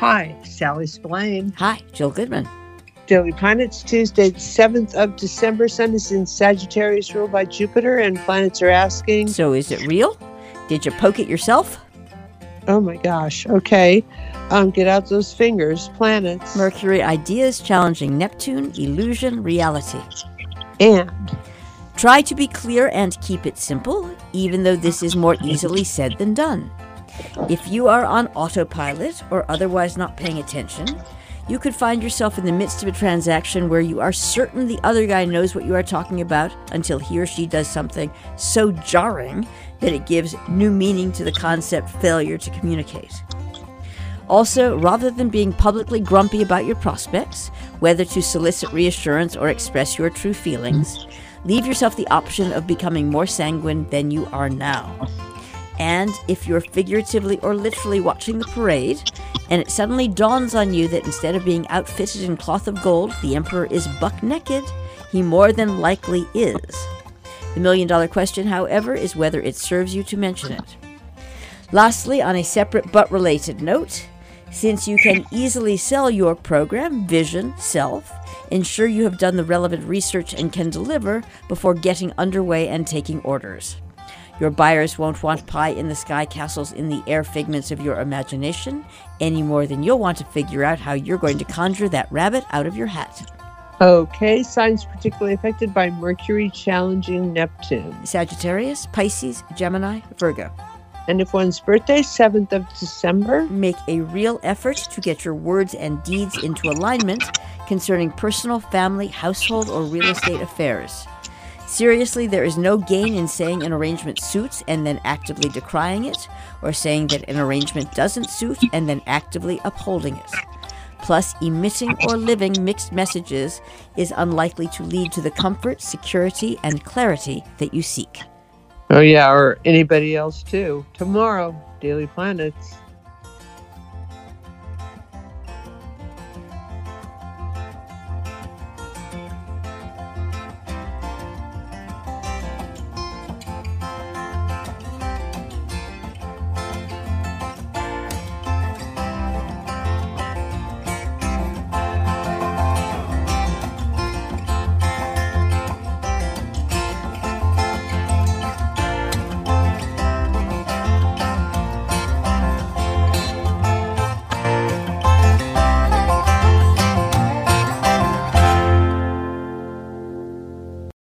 Hi, Sally Spillane. Hi, Jill Goodman. Daily Planets, Tuesday, the 7th of December. Sun is in Sagittarius, ruled by Jupiter, and planets are asking... So is it real? Did you poke it yourself? Oh my gosh, okay. Get out those fingers, planets. Mercury, ideas challenging Neptune, illusion, reality. And... Try to be clear and keep it simple, even though this is more easily said than done. If you are on autopilot or otherwise not paying attention, you could find yourself in the midst of a transaction where you are certain the other guy knows what you are talking about until he or she does something so jarring that it gives new meaning to the concept failure to communicate. Also, rather than being publicly grumpy about your prospects, whether to solicit reassurance or express your true feelings, leave yourself the option of becoming more sanguine than you are now. And if you're figuratively or literally watching the parade, and it suddenly dawns on you that instead of being outfitted in cloth of gold, the emperor is buck naked, he more than likely is. The million-dollar question, however, is whether it serves you to mention it. Lastly, on a separate but related note, since you can easily sell your program, vision, self, ensure you have done the relevant research and can deliver before getting underway and taking orders. Your buyers won't want pie-in-the-sky castles in the air figments of your imagination any more than you'll want to figure out how you're going to conjure that rabbit out of your hat. Okay, signs particularly affected by Mercury challenging Neptune. Sagittarius, Pisces, Gemini, Virgo. And if one's birthday, 7th of December, make a real effort to get your words and deeds into alignment concerning personal, family, household, or real estate affairs. Seriously, there is no gain in saying an arrangement suits and then actively decrying it, or saying that an arrangement doesn't suit and then actively upholding it. Plus, emitting or living mixed messages is unlikely to lead to the comfort, security, and clarity that you seek. Oh yeah, or anybody else too. Tomorrow, Daily Planets.